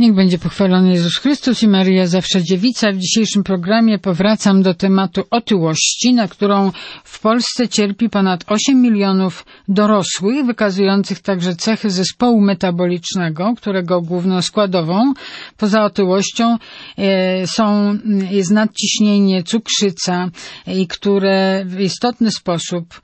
Niech będzie pochwalony Jezus Chrystus i Maryja zawsze dziewica. W dzisiejszym programie powracam do tematu otyłości, na którą w Polsce cierpi ponad 8 milionów dorosłych, wykazujących także cechy zespołu metabolicznego, którego główną składową poza otyłością jest nadciśnienie, cukrzyca i które w istotny sposób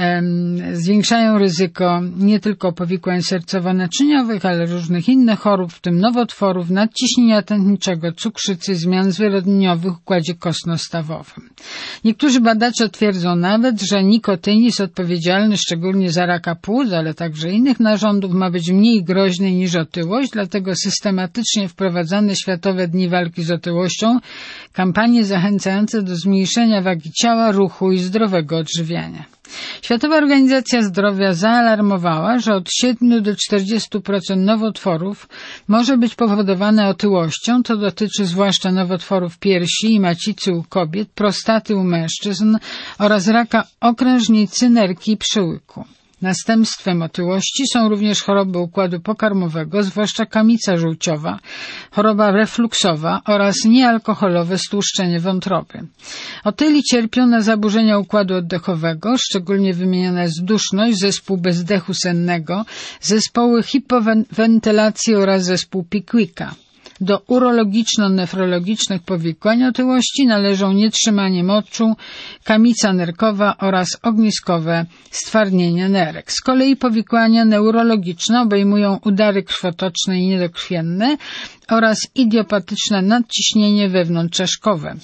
zwiększają ryzyko nie tylko powikłań sercowo-naczyniowych, ale różnych innych chorób, w tym nowotworów, nadciśnienia tętniczego, cukrzycy, zmian zwyrodnieniowych w układzie kostno-stawowym. Niektórzy badacze twierdzą nawet, że nikotyna jest odpowiedzialny szczególnie za raka płuc, ale także innych narządów, ma być mniej groźny niż otyłość, dlatego systematycznie wprowadzane Światowe Dni Walki z Otyłością, kampanie zachęcające do zmniejszenia wagi ciała, ruchu i zdrowego odżywiania. Światowa Organizacja Zdrowia zaalarmowała, że od 7 do 40% nowotworów może być powodowane otyłością. To dotyczy zwłaszcza nowotworów piersi i macicy u kobiet, prostaty u mężczyzn oraz raka okrężnicy, nerki i przełyku. Następstwem otyłości są również choroby układu pokarmowego, zwłaszcza kamica żółciowa, choroba refluksowa oraz niealkoholowe stłuszczenie wątroby. Otyli cierpią na zaburzenia układu oddechowego, szczególnie wymieniona jest duszność, zespół bezdechu sennego, zespoły hipowentylacji oraz zespół Pickwicka. Do urologiczno-nefrologicznych powikłań otyłości należą nietrzymanie moczu, kamica nerkowa oraz ogniskowe stwardnienie nerek. Z kolei powikłania neurologiczne obejmują udary krwotoczne i niedokrwienne oraz idiopatyczne nadciśnienie wewnątrzczaszkowe.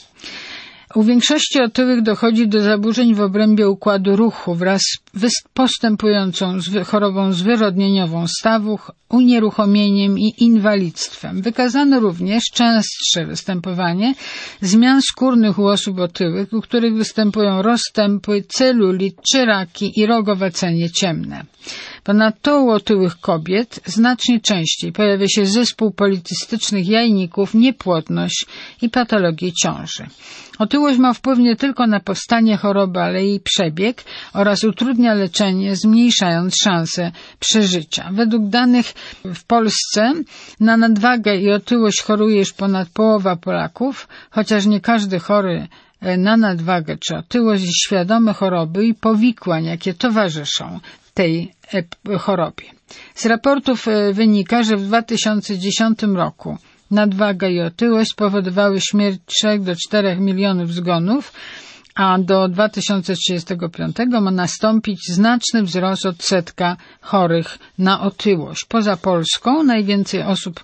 U większości otyłych dochodzi do zaburzeń w obrębie układu ruchu wraz z postępującą chorobą zwyrodnieniową stawu, unieruchomieniem i inwalidztwem. Wykazano również częstsze występowanie zmian skórnych u osób otyłych, u których występują rozstępy, celulit czy raki i rogowacenie ciemne. Ponadto u otyłych kobiet znacznie częściej pojawia się zespół policystycznych jajników, niepłodność i patologie ciąży. Otyłość ma wpływ nie tylko na powstanie choroby, ale i jej przebieg oraz utrudnia leczenie, zmniejszając szanse przeżycia. Według danych w Polsce na nadwagę i otyłość choruje już ponad połowa Polaków, chociaż nie każdy chory na nadwagę czy otyłość jest świadomy choroby i powikłań, jakie towarzyszą tej chorobie. Z raportów wynika, że w 2010 roku nadwaga i otyłość spowodowały śmierć 3 do 4 milionów zgonów, a do 2035 ma nastąpić znaczny wzrost odsetka chorych na otyłość. Poza Polską najwięcej osób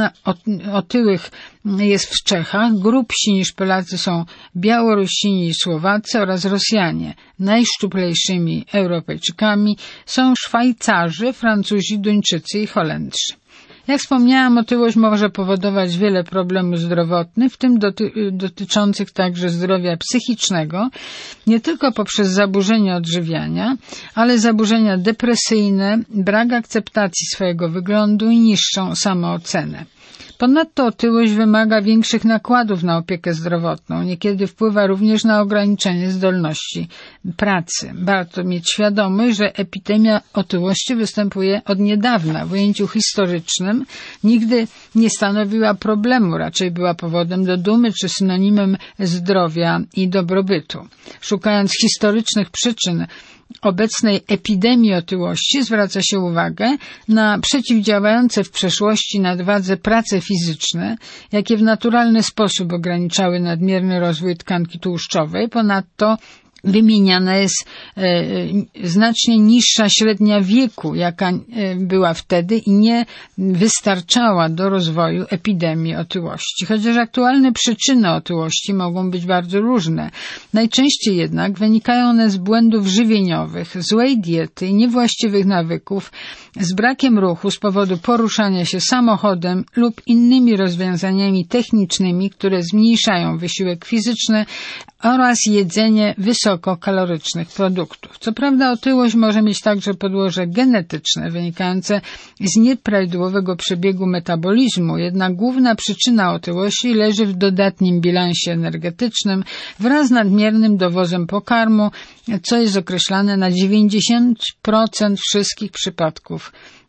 otyłych jest w Czechach, grubsi niż Polacy są Białorusini i Słowacy oraz Rosjanie. Najszczuplejszymi Europejczykami są Szwajcarzy, Francuzi, Duńczycy i Holendrzy. Jak wspomniałam, otyłość może powodować wiele problemów zdrowotnych, w tym dotyczących także zdrowia psychicznego, nie tylko poprzez zaburzenia odżywiania, ale zaburzenia depresyjne, brak akceptacji swojego wyglądu i niższą samoocenę. Ponadto otyłość wymaga większych nakładów na opiekę zdrowotną. Niekiedy wpływa również na ograniczenie zdolności pracy. Warto mieć świadomość, że epidemia otyłości występuje od niedawna. W ujęciu historycznym nigdy nie stanowiła problemu, raczej była powodem do dumy czy synonimem zdrowia i dobrobytu. Szukając historycznych przyczyn obecnej epidemii otyłości zwraca się uwagę na przeciwdziałające w przeszłości nadwadze prace fizyczne, jakie w naturalny sposób ograniczały nadmierny rozwój tkanki tłuszczowej. Ponadto wymieniana jest znacznie niższa średnia wieku, jaka była wtedy i nie wystarczała do rozwoju epidemii otyłości. Chociaż aktualne przyczyny otyłości mogą być bardzo różne. Najczęściej jednak wynikają one z błędów żywieniowych, złej diety i niewłaściwych nawyków, z brakiem ruchu z powodu poruszania się samochodem lub innymi rozwiązaniami technicznymi, które zmniejszają wysiłek fizyczny oraz jedzenie wysokokalorycznych produktów. Co prawda otyłość może mieć także podłoże genetyczne wynikające z nieprawidłowego przebiegu metabolizmu, jednak główna przyczyna otyłości leży w dodatnim bilansie energetycznym wraz z nadmiernym dowozem pokarmu, co jest określane na 90% wszystkich przypadków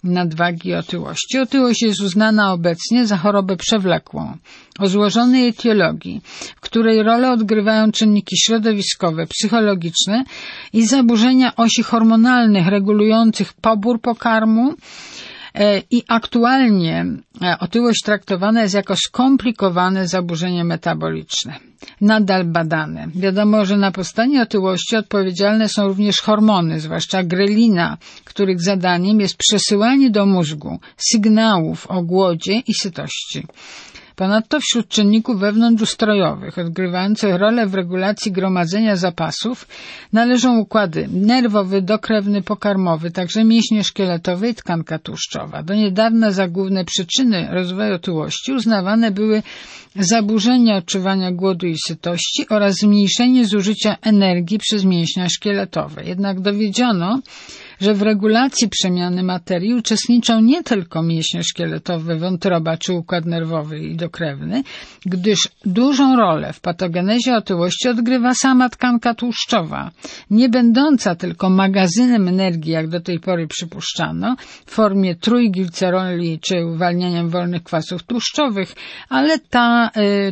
nadwagi i otyłości. Otyłość jest uznana obecnie za chorobę przewlekłą, o złożonej etiologii, w której rolę odgrywają czynniki środowiskowe, psychologiczne i zaburzenia osi hormonalnych regulujących pobór pokarmu. I aktualnie otyłość traktowana jest jako skomplikowane zaburzenie metaboliczne, nadal badane. Wiadomo, że na powstanie otyłości odpowiedzialne są również hormony, zwłaszcza grelina, których zadaniem jest przesyłanie do mózgu sygnałów o głodzie i sytości. Ponadto wśród czynników wewnątrzustrojowych odgrywających rolę w regulacji gromadzenia zapasów należą układy nerwowy, dokrewny, pokarmowy, także mięśnie szkieletowe i tkanka tłuszczowa. Do niedawna za główne przyczyny rozwoju otyłości uznawane były zaburzenia odczuwania głodu i sytości oraz zmniejszenie zużycia energii przez mięśnia szkieletowe. Jednak dowiedziono, że w regulacji przemiany materii uczestniczą nie tylko mięśnie szkieletowe, wątroba czy układ nerwowy i dokrewny, gdyż dużą rolę w patogenezie otyłości odgrywa sama tkanka tłuszczowa, nie będąca tylko magazynem energii, jak do tej pory przypuszczano, w formie trójgliceroli czy uwalnianiem wolnych kwasów tłuszczowych, ale ta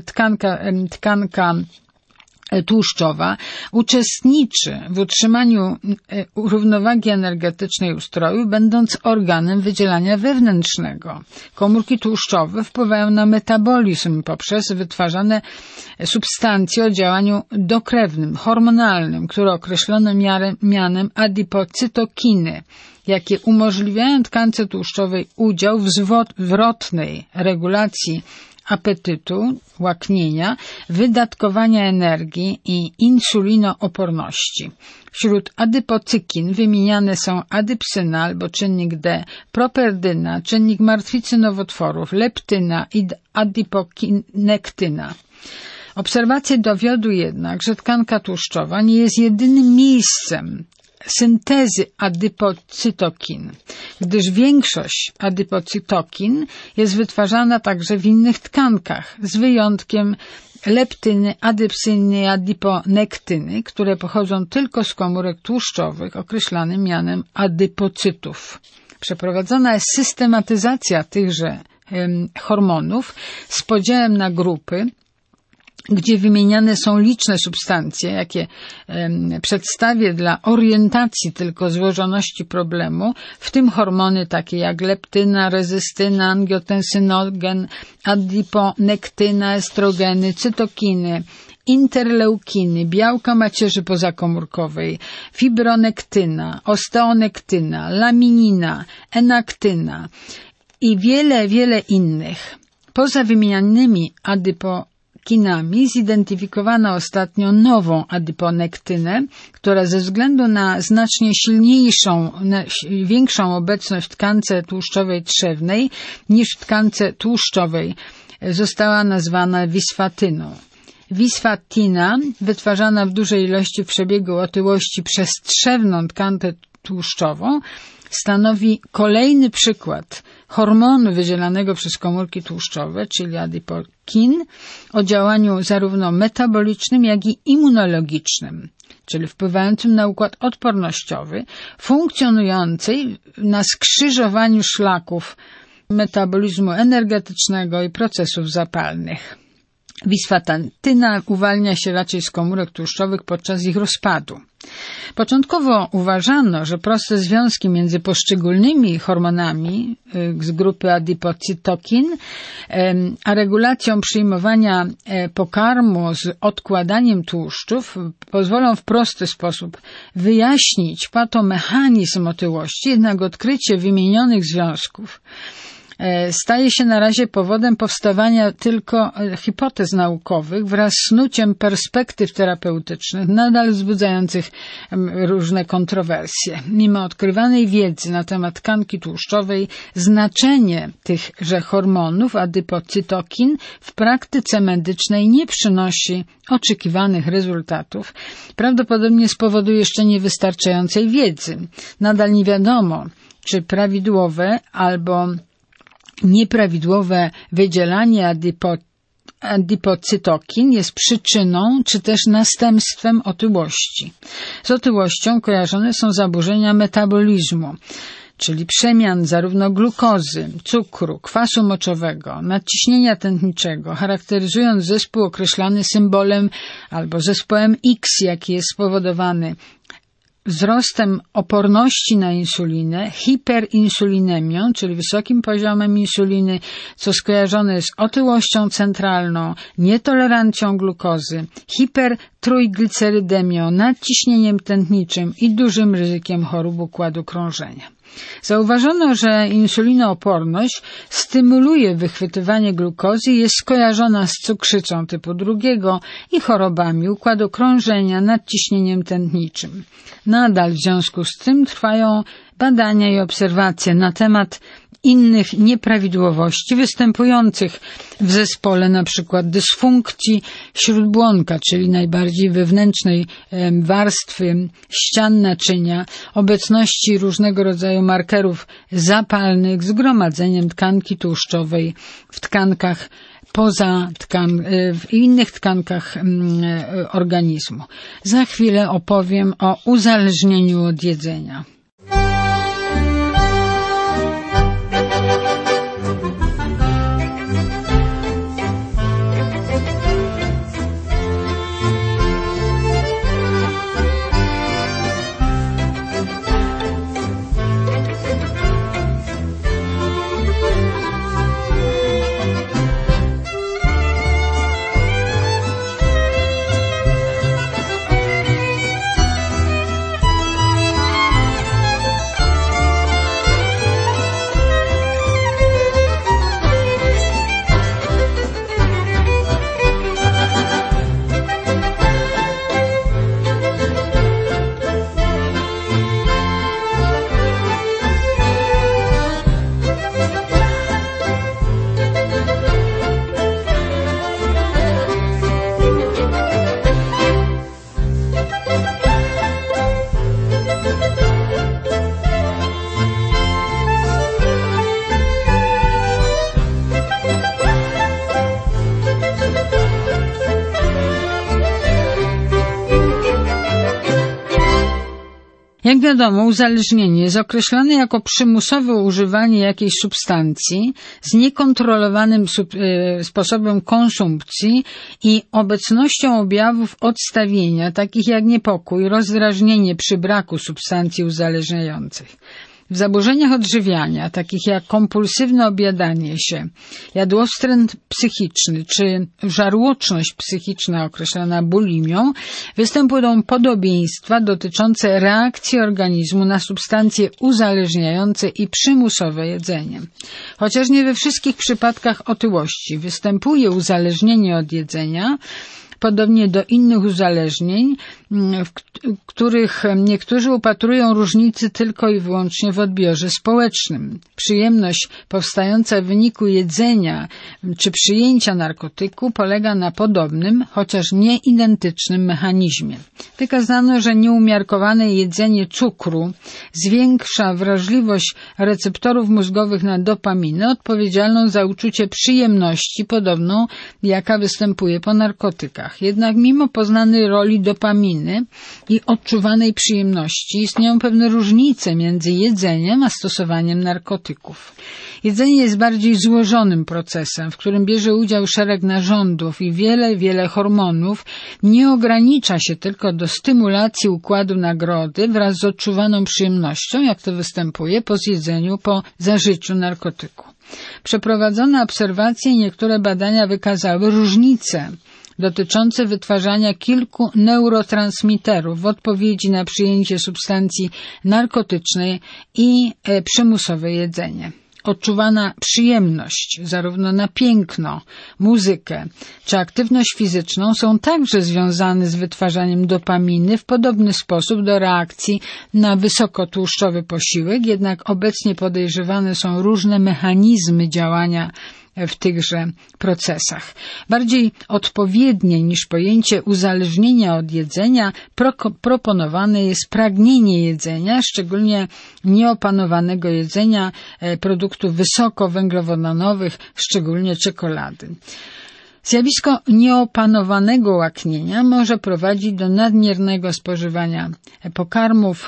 tkanka tłuszczowa uczestniczy w utrzymaniu równowagi energetycznej ustroju, będąc organem wydzielania wewnętrznego. Komórki tłuszczowe wpływają na metabolizm poprzez wytwarzane substancje o działaniu dokrewnym, hormonalnym, które określono mianem adipocytokiny, jakie umożliwiają tkance tłuszczowej udział w zwrotnej regulacji apetytu, łaknienia, wydatkowania energii i insulinooporności. Wśród adypocykin wymieniane są adypsyna albo czynnik D, properdyna, czynnik martwicy nowotworów, leptyna i adiponektyna. Obserwacje dowiodły jednak, że tkanka tłuszczowa nie jest jedynym miejscem syntezy adipocytokin, gdyż większość adipocytokin jest wytwarzana także w innych tkankach, z wyjątkiem leptyny, adypsyny i adiponektyny, które pochodzą tylko z komórek tłuszczowych określanym mianem adypocytów. Przeprowadzona jest systematyzacja tychże hormonów z podziałem na grupy, gdzie wymieniane są liczne substancje, jakie przedstawię dla orientacji tylko złożoności problemu, w tym hormony takie jak leptyna, rezystyna, angiotensynogen, adiponektyna, estrogeny, cytokiny, interleukiny, białka macierzy pozakomórkowej, fibronektyna, osteonektyna, laminina, enaktyna i wiele innych. Poza wymienianymi adipokinami zidentyfikowano ostatnio nową adiponektynę, która ze względu na znacznie większą obecność w tkance tłuszczowej trzewnej niż w tkance tłuszczowej została nazwana wisfatyną. Wisfatina, wytwarzana w dużej ilości w przebiegu otyłości przez trzewną tkankę tłuszczową, stanowi kolejny przykład hormonu wydzielanego przez komórki tłuszczowe, czyli adipokin, o działaniu zarówno metabolicznym, jak i immunologicznym, czyli wpływającym na układ odpornościowy, funkcjonującej na skrzyżowaniu szlaków metabolizmu energetycznego i procesów zapalnych. Wisfatyna uwalnia się raczej z komórek tłuszczowych podczas ich rozpadu. Początkowo uważano, że proste związki między poszczególnymi hormonami z grupy adipocytokin a regulacją przyjmowania pokarmu z odkładaniem tłuszczów pozwolą w prosty sposób wyjaśnić patomechanizm otyłości, jednak odkrycie wymienionych związków staje się na razie powodem powstawania tylko hipotez naukowych wraz z snuciem perspektyw terapeutycznych, nadal wzbudzających różne kontrowersje. Mimo odkrywanej wiedzy na temat tkanki tłuszczowej, znaczenie tychże hormonów adipocytokin w praktyce medycznej nie przynosi oczekiwanych rezultatów. Prawdopodobnie z powodu jeszcze niewystarczającej wiedzy. Nadal nie wiadomo, czy prawidłowe albo nieprawidłowe wydzielanie adipocytokin jest przyczyną czy też następstwem otyłości. Z otyłością kojarzone są zaburzenia metabolizmu, czyli przemian zarówno glukozy, cukru, kwasu moczowego, nadciśnienia tętniczego, charakteryzując zespół określany symbolem albo zespołem X, jaki jest spowodowany wzrostem oporności na insulinę, hiperinsulinemią, czyli wysokim poziomem insuliny, co skojarzone jest z otyłością centralną, nietolerancją glukozy, hipertrójglicerydemią, nadciśnieniem tętniczym i dużym ryzykiem chorób układu krążenia. Zauważono, że insulinooporność stymuluje wychwytywanie glukozy i jest skojarzona z cukrzycą typu 2 i chorobami układu krążenia, nadciśnieniem tętniczym. Nadal w związku z tym trwają badania i obserwacje na temat innych nieprawidłowości występujących w zespole, np. dysfunkcji śródbłonka, czyli najbardziej wewnętrznej warstwy ścian naczynia, obecności różnego rodzaju markerów zapalnych, zgromadzeniem tkanki tłuszczowej w tkankach w innych tkankach organizmu. Za chwilę opowiem o uzależnieniu od jedzenia. Jak wiadomo, uzależnienie jest określane jako przymusowe używanie jakiejś substancji z niekontrolowanym sposobem konsumpcji i obecnością objawów odstawienia, takich jak niepokój, rozdrażnienie przy braku substancji uzależniających. W zaburzeniach odżywiania, takich jak kompulsywne objadanie się, jadłostręt psychiczny czy żarłoczność psychiczna określana bulimią, występują podobieństwa dotyczące reakcji organizmu na substancje uzależniające i przymusowe jedzenie. Chociaż nie we wszystkich przypadkach otyłości występuje uzależnienie od jedzenia, podobnie do innych uzależnień, w których niektórzy upatrują różnicy tylko i wyłącznie w odbiorze społecznym. Przyjemność powstająca w wyniku jedzenia czy przyjęcia narkotyku polega na podobnym, chociaż nie identycznym mechanizmie. Wykazano, że nieumiarkowane jedzenie cukru zwiększa wrażliwość receptorów mózgowych na dopaminę odpowiedzialną za uczucie przyjemności, podobną jaka występuje po narkotykach. Jednak mimo poznanej roli dopaminy i odczuwanej przyjemności istnieją pewne różnice między jedzeniem a stosowaniem narkotyków. Jedzenie jest bardziej złożonym procesem, w którym bierze udział szereg narządów i wiele hormonów. Nie ogranicza się tylko do stymulacji układu nagrody wraz z odczuwaną przyjemnością, jak to występuje po zjedzeniu, po zażyciu narkotyku. Przeprowadzone obserwacje i niektóre badania wykazały różnice dotyczące wytwarzania kilku neurotransmiterów w odpowiedzi na przyjęcie substancji narkotycznej i przymusowe jedzenie. Odczuwana przyjemność, zarówno na piękno, muzykę czy aktywność fizyczną są także związane z wytwarzaniem dopaminy w podobny sposób do reakcji na wysokotłuszczowy posiłek, jednak obecnie podejrzewane są różne mechanizmy działania w tychże procesach. Bardziej odpowiednie niż pojęcie uzależnienia od jedzenia proponowane jest pragnienie jedzenia, szczególnie nieopanowanego jedzenia produktów wysokowęglowodanowych, szczególnie czekolady. Zjawisko nieopanowanego łaknienia może prowadzić do nadmiernego spożywania pokarmów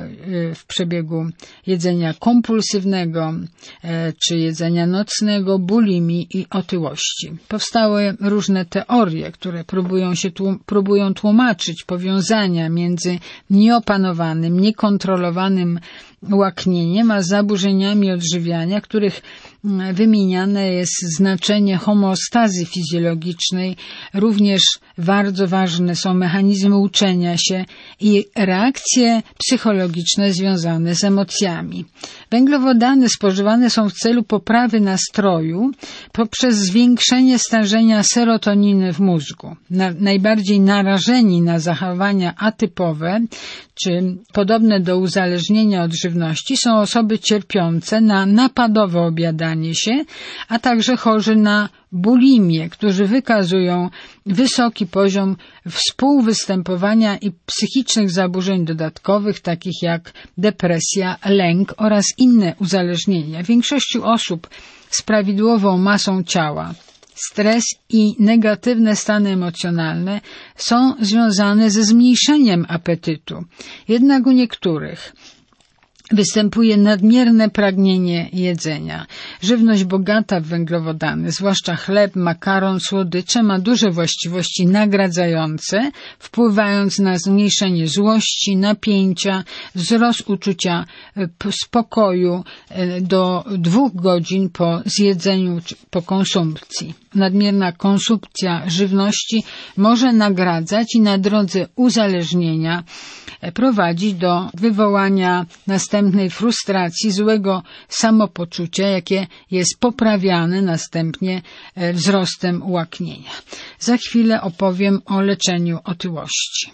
w przebiegu jedzenia kompulsywnego czy jedzenia nocnego, bulimii i otyłości. Powstały różne teorie, które próbują tłumaczyć powiązania między nieopanowanym, niekontrolowanym łaknieniem a zaburzeniami odżywiania, których wymieniane jest znaczenie homeostazy fizjologicznej. Również bardzo ważne są mechanizmy uczenia się i reakcje psychologiczne związane z emocjami. Węglowodany spożywane są w celu poprawy nastroju poprzez zwiększenie stężenia serotoniny w mózgu. Najbardziej narażeni na zachowania atypowe czy podobne do uzależnienia od żywności są osoby cierpiące na napadowe objadanie się, a także chorzy na bulimię, którzy wykazują wysoki poziom współwystępowania i psychicznych zaburzeń dodatkowych, takich jak depresja, lęk oraz inne uzależnienia. W większości osób z prawidłową masą ciała stres i negatywne stany emocjonalne są związane ze zmniejszeniem apetytu. Jednak u niektórych występuje nadmierne pragnienie jedzenia. Żywność bogata w węglowodany, zwłaszcza chleb, makaron, słodycze, ma duże właściwości nagradzające, wpływając na zmniejszenie złości, napięcia, wzrost uczucia spokoju do 2 godzin po zjedzeniu czy po konsumpcji. Nadmierna konsumpcja żywności może nagradzać i na drodze uzależnienia prowadzi do wywołania następnej frustracji, złego samopoczucia, jakie jest poprawiane następnie wzrostem łaknienia. Za chwilę opowiem o leczeniu otyłości.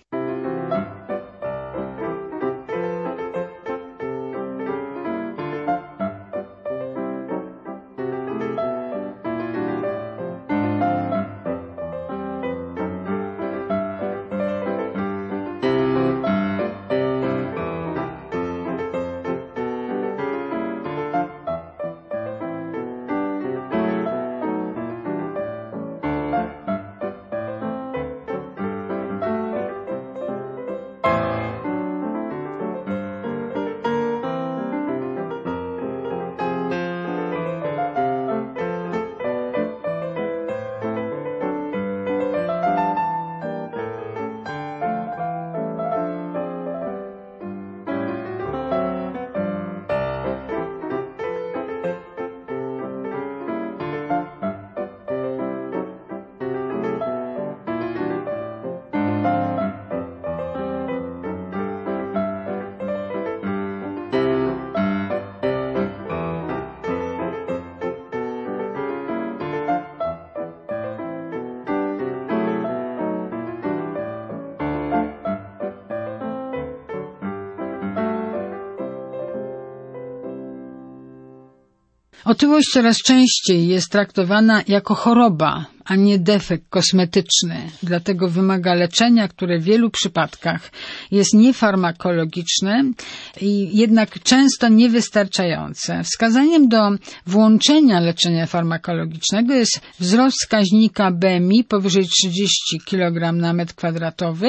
Otyłość coraz częściej jest traktowana jako choroba, a nie defekt kosmetyczny. Dlatego wymaga leczenia, które w wielu przypadkach jest niefarmakologiczne i jednak często niewystarczające. Wskazaniem do włączenia leczenia farmakologicznego jest wzrost wskaźnika BMI powyżej 30 kg na metr kwadratowy,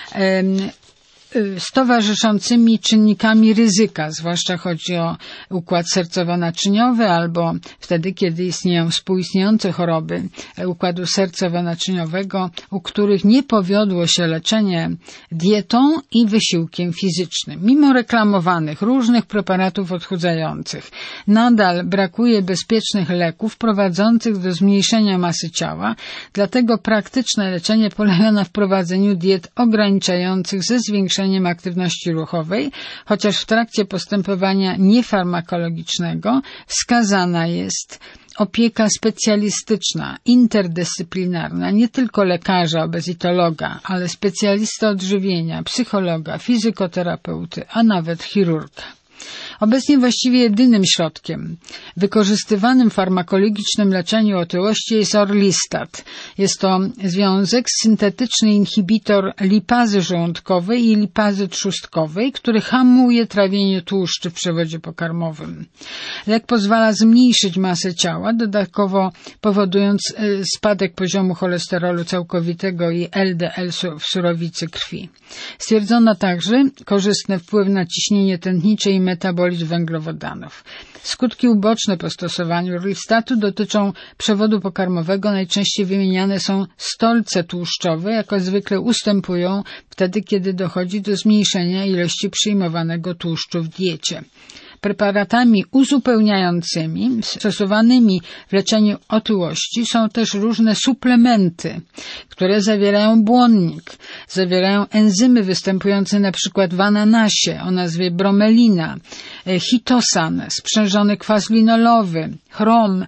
z towarzyszącymi czynnikami ryzyka, zwłaszcza chodzi o układ sercowo-naczyniowy albo wtedy, kiedy istnieją współistniejące choroby układu sercowo-naczyniowego, u których nie powiodło się leczenie dietą i wysiłkiem fizycznym. Mimo reklamowanych różnych preparatów odchudzających, nadal brakuje bezpiecznych leków prowadzących do zmniejszenia masy ciała, dlatego praktyczne leczenie polega na wprowadzeniu diet ograniczających ze zwiększeniem aktywności ruchowej, chociaż w trakcie postępowania niefarmakologicznego wskazana jest opieka specjalistyczna, interdyscyplinarna, nie tylko lekarza, obezitologa, ale specjalisty odżywienia, psychologa, fizykoterapeuty, a nawet chirurga. Obecnie właściwie jedynym środkiem wykorzystywanym w farmakologicznym leczeniu otyłości jest Orlistat. Jest to związek, syntetyczny inhibitor lipazy żołądkowej i lipazy trzustkowej, który hamuje trawienie tłuszczy w przewodzie pokarmowym. Lek pozwala zmniejszyć masę ciała, dodatkowo powodując spadek poziomu cholesterolu całkowitego i LDL w surowicy krwi. Stwierdzono także korzystny wpływ na ciśnienie tętnicze i metabolizm węglowodanów. Skutki uboczne po stosowaniu Orlistatu dotyczą przewodu pokarmowego. Najczęściej wymieniane są stolce tłuszczowe, jako zwykle ustępują wtedy, kiedy dochodzi do zmniejszenia ilości przyjmowanego tłuszczu w diecie. Preparatami uzupełniającymi stosowanymi w leczeniu otyłości są też różne suplementy, które zawierają błonnik, zawierają enzymy występujące np. w ananasie o nazwie bromelina, chitosan, sprzężony kwas linolowy, chrom,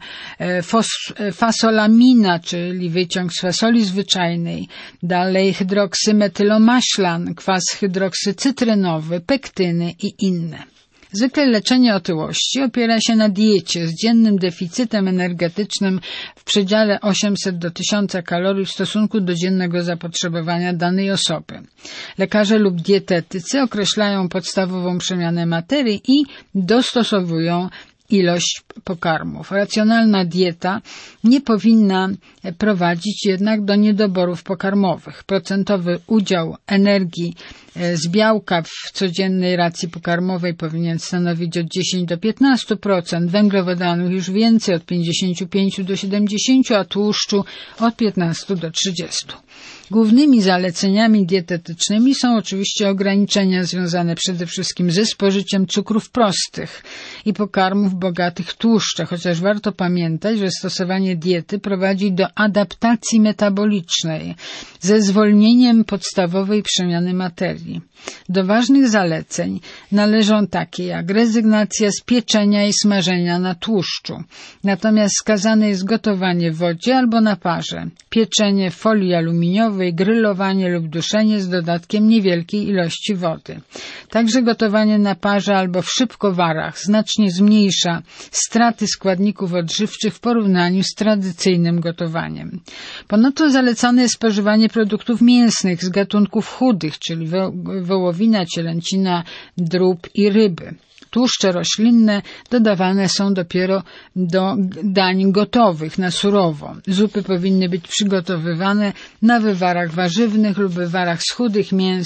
fasolamina, czyli wyciąg z fasoli zwyczajnej, dalej hydroksymetylomaślan, kwas hydroksycytrynowy, pektyny i inne. Zwykle leczenie otyłości opiera się na diecie z dziennym deficytem energetycznym w przedziale 800 do 1000 kalorii w stosunku do dziennego zapotrzebowania danej osoby. Lekarze lub dietetycy określają podstawową przemianę materii i dostosowują ilość pokarmów. Racjonalna dieta nie powinna prowadzić jednak do niedoborów pokarmowych. Procentowy udział energii z białka w codziennej racji pokarmowej powinien stanowić od 10 do 15%, węglowodanów już więcej, od 55 do 70%, a tłuszczu od 15 do 30%. Głównymi zaleceniami dietetycznymi są oczywiście ograniczenia związane przede wszystkim ze spożyciem cukrów prostych i pokarmów bogatych w tłuszcze, chociaż warto pamiętać, że stosowanie diety prowadzi do adaptacji metabolicznej ze zwolnieniem podstawowej przemiany materii. Do ważnych zaleceń należą takie jak rezygnacja z pieczenia i smażenia na tłuszczu. Natomiast wskazane jest gotowanie w wodzie albo na parze, pieczenie w folii aluminiowej, grillowanie lub duszenie z dodatkiem niewielkiej ilości wody. Także gotowanie na parze albo w szybkowarach znacznie zmniejsza straty składników odżywczych w porównaniu z tradycyjnym gotowaniem. Ponadto zalecane jest spożywanie produktów mięsnych z gatunków chudych, czyli wołowina, cielęcina, drób i ryby. Tłuszcze roślinne dodawane są dopiero do dań gotowych, na surowo. Zupy powinny być przygotowywane na wywarach warzywnych lub wywarach z chudych mięs,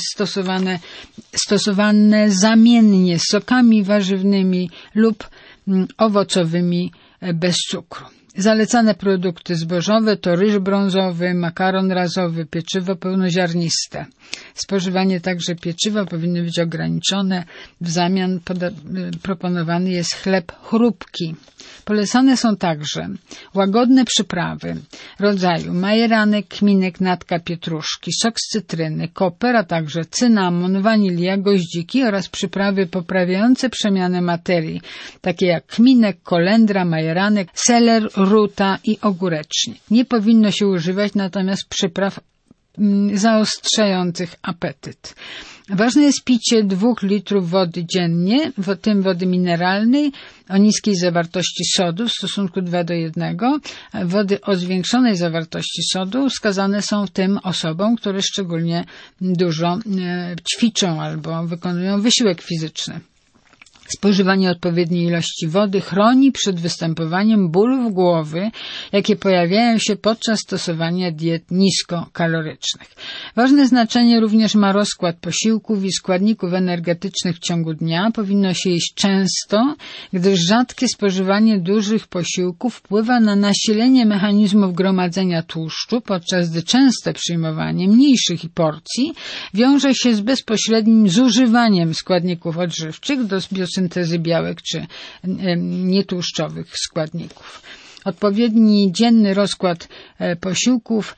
stosowane zamiennie z sokami warzywnymi lub owocowymi bez cukru. Zalecane produkty zbożowe to ryż brązowy, makaron razowy, pieczywo pełnoziarniste. Spożywanie także pieczywa powinno być ograniczone. W zamian proponowany jest chleb chrupki. Polecane są także łagodne przyprawy rodzaju majeranek, kminek, natka pietruszki, sok z cytryny, koper, a także cynamon, wanilia, goździki oraz przyprawy poprawiające przemianę materii, takie jak kminek, kolendra, majeranek, seler, ruta i ogórecznik. Nie powinno się używać natomiast przypraw zaostrzających apetyt. Ważne jest picie 2 litrów wody dziennie, w tym wody mineralnej o niskiej zawartości sodu w stosunku 2:1. Wody o zwiększonej zawartości sodu wskazane są tym osobom, które szczególnie dużo ćwiczą albo wykonują wysiłek fizyczny. Spożywanie odpowiedniej ilości wody chroni przed występowaniem bólów głowy, jakie pojawiają się podczas stosowania diet niskokalorycznych. Ważne znaczenie również ma rozkład posiłków i składników energetycznych w ciągu dnia. Powinno się jeść często, gdyż rzadkie spożywanie dużych posiłków wpływa na nasilenie mechanizmów gromadzenia tłuszczu, podczas gdy częste przyjmowanie mniejszych porcji wiąże się z bezpośrednim zużywaniem składników odżywczych do biosyntezy białek czy nietłuszczowych składników. Odpowiedni dzienny rozkład posiłków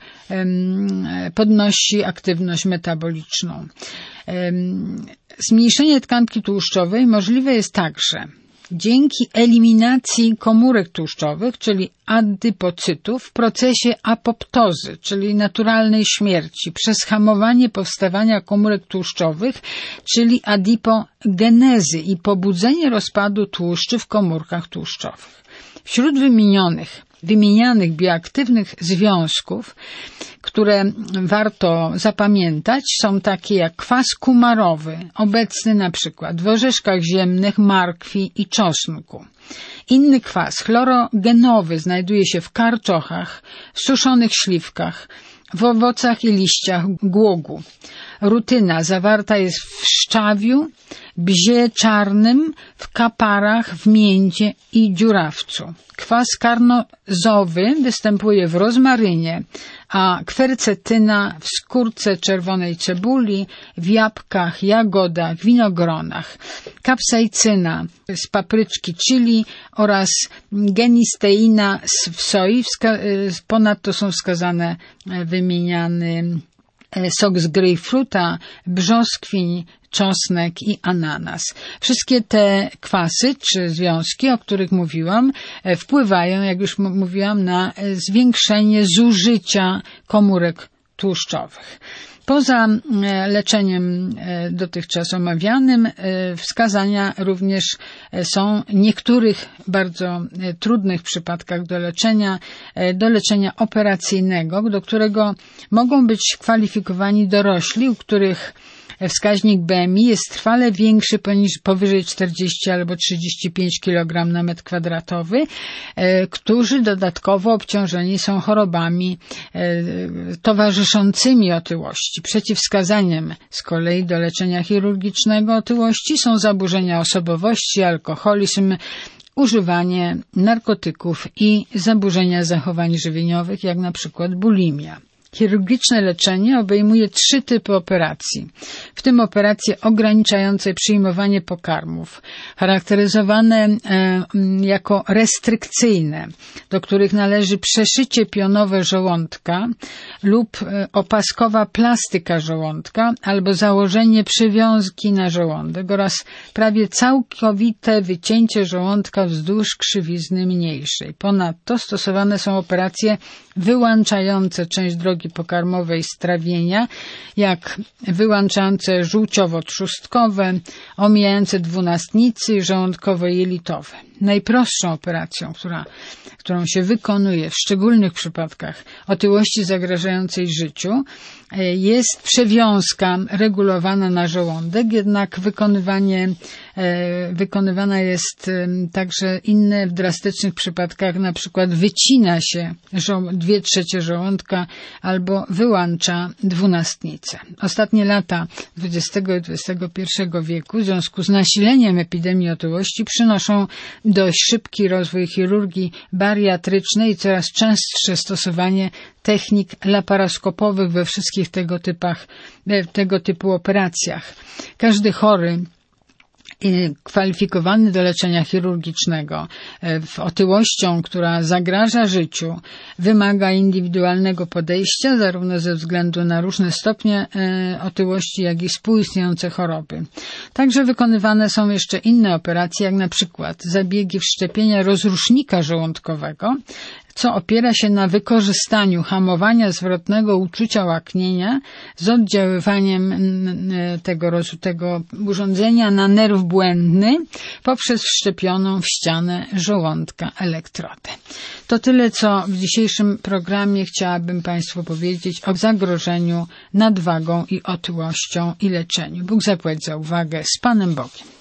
podnosi aktywność metaboliczną. Zmniejszenie tkanki tłuszczowej możliwe jest także dzięki eliminacji komórek tłuszczowych, czyli adypocytów, w procesie apoptozy, czyli naturalnej śmierci, przez hamowanie powstawania komórek tłuszczowych, czyli adipogenezy i pobudzenie rozpadu tłuszczy w komórkach tłuszczowych. Wśród wymienianych bioaktywnych związków, które warto zapamiętać, są takie jak kwas kumarowy, obecny na przykład w orzeszkach ziemnych, markwi i czosnku. Inny kwas, chlorogenowy, znajduje się w karczochach, suszonych śliwkach, w owocach i liściach głogu. Rutyna zawarta jest w szczawiu, bzie czarnym, w kaparach, w mięcie i dziurawcu. Kwas karnozowy występuje w rozmarynie, a kwercetyna w skórce czerwonej cebuli, w jabłkach, jagodach, winogronach. Kapsaicyna z papryczki chili oraz genisteina w soi. Ponadto są wskazane wymieniany sok z grejpfruta, brzoskwiń, czosnek i ananas. Wszystkie te kwasy czy związki, o których mówiłam, wpływają, jak już mówiłam, na zwiększenie zużycia komórek tłuszczowych. Poza leczeniem dotychczas omawianym, wskazania również są w niektórych bardzo trudnych przypadkach do leczenia operacyjnego, do którego mogą być kwalifikowani dorośli, u których wskaźnik BMI jest trwale większy powyżej 40 albo 35 kg na metr kwadratowy, którzy dodatkowo obciążeni są chorobami towarzyszącymi otyłości. Przeciwwskazaniem z kolei do leczenia chirurgicznego otyłości są zaburzenia osobowości, alkoholizm, używanie narkotyków i zaburzenia zachowań żywieniowych, jak na przykład bulimia. Chirurgiczne leczenie obejmuje 3 typy operacji, w tym operacje ograniczające przyjmowanie pokarmów, charakteryzowane jako restrykcyjne, do których należy przeszycie pionowe żołądka lub opaskowa plastyka żołądka albo założenie przywiązki na żołądek oraz prawie całkowite wycięcie żołądka wzdłuż krzywizny mniejszej. Ponadto stosowane są operacje wyłączające część drogi pokarmowej z trawienia, jak wyłączające żółciowo-trzustkowe, omijające dwunastnicy i żołądkowo-jelitowe. Najprostszą operacją, którą się wykonuje w szczególnych przypadkach otyłości zagrażającej życiu, jest przewiązka regulowana na żołądek, jednak wykonywana jest także inne w drastycznych przypadkach, na przykład wycina się 2/3 żołądka albo wyłącza dwunastnicę. Ostatnie lata XX i XXI wieku w związku z nasileniem epidemii otyłości przynoszą dość szybki rozwój chirurgii bariatrycznej i coraz częstsze stosowanie technik laparoskopowych we wszystkich tego typu operacjach. Każdy chory kwalifikowany do leczenia chirurgicznego otyłością, która zagraża życiu, wymaga indywidualnego podejścia zarówno ze względu na różne stopnie otyłości, jak i współistniejące choroby. Także wykonywane są jeszcze inne operacje, jak na przykład zabiegi wszczepienia rozrusznika żołądkowego, co opiera się na wykorzystaniu hamowania zwrotnego uczucia łaknienia z oddziaływaniem tego urządzenia na nerw błędny poprzez wszczepioną w ścianę żołądka elektrodę. To tyle, co w dzisiejszym programie chciałabym Państwu powiedzieć o zagrożeniu nadwagą i otyłością i leczeniu. Bóg zapłać za uwagę. Z Panem Bogiem.